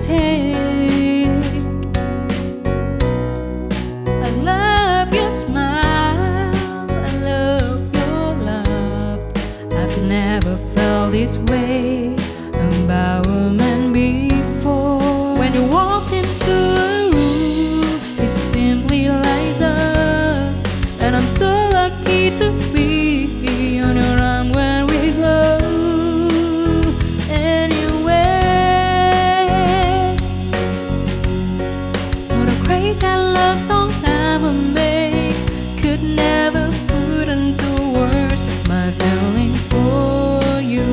take. I love your smile, I love your love. I've never felt this way about a man before. When you walk into a room, it simply lights up, and I'm so lucky to be on your arm when we glow. Anyway, all the crazy love songs I would make could never put into words my feeling for you.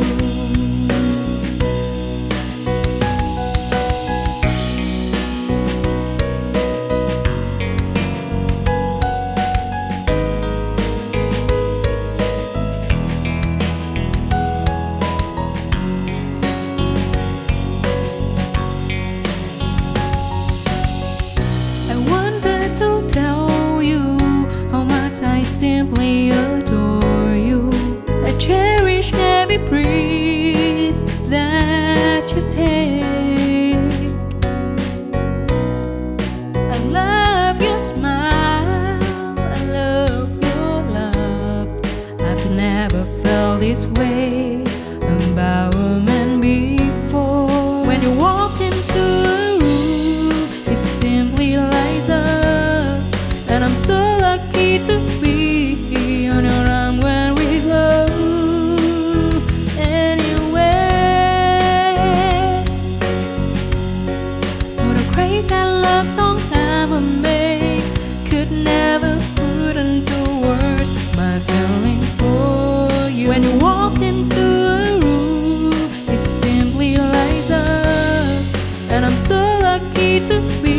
I simply adore you. I cherish every breath that you take. I love your smile, I love your love. I've never felt this way about a man before. When you walk into a room, it simply lights up, and I'm so lucky to be on your arm when we glow. Anyway, all the crazy love songs I would make could never put into words my feeling for you. When you walk into a room, it simply lights up, and I'm so lucky to be